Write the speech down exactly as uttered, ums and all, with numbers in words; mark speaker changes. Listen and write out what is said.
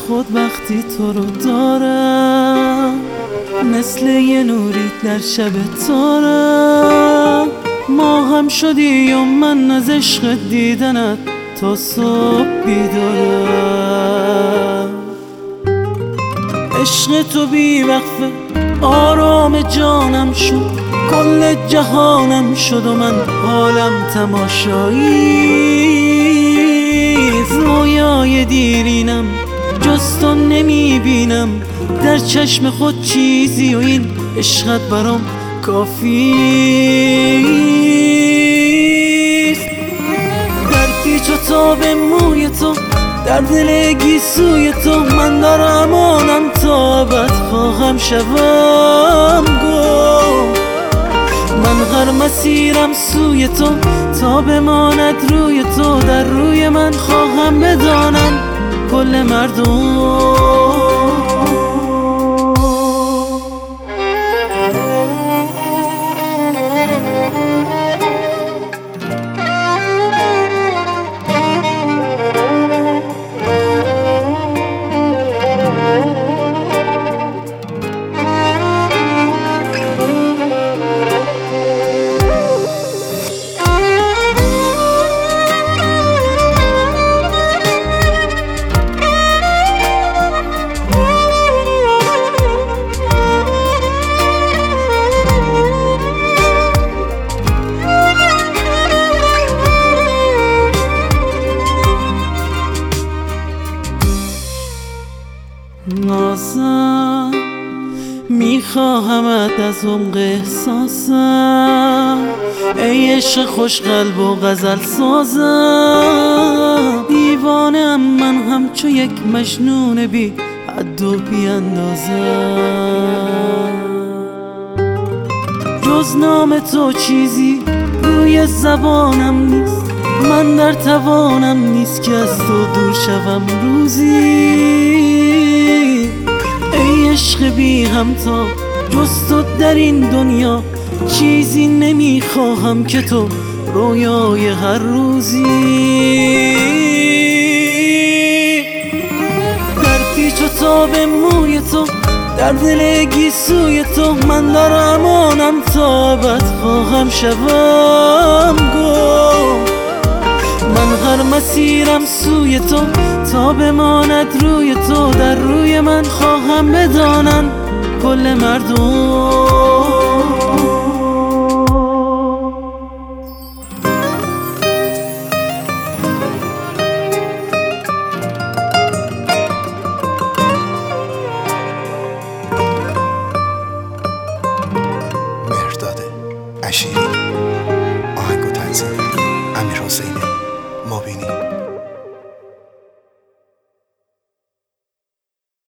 Speaker 1: خود وقتی تو رو دارم، مثل یه نوری در شب تارم. ما هم شدی و من از عشق دیدنت تا صبح بیدارم. عشق تو بی وقفه آرام جانم شد، کل جهانم شد و من حالم تماشایی. رویای دیرینم جز تو نمی بینم، در چشم خود چیزی و این عشقت برام کافیست. در پیچ و تاب موی تو، در دل گیسوی تو، من در امانم تا ابد خواهم شوم گم. من هر مسیرم سوی تو تا بماند روی تو، در روی من خواهم بدانم کل مردم. نازم میخواهمت از عمق احساسم، ای عشق خوش قلب و غزل سازم. دیوانم من همچو یک مجنون بی حد و بی اندازم. جز نام تو چیزی روی زبانم نیست، من در توانم نیست که از تو دور شوم روزی. ای عشق بی همتا جز تو در این دنیا، چیزی نمیخواهم که تو رویای هر روزی. در پیچ و تاب موی تو، در دل گیسوی تو، من در امانم تا ابد خواهم شوم گم. من هر مسیرم سوی تو تا بماند روی تو، در روی من خواهم بدانن کل مردم.
Speaker 2: مهرداد اشیری.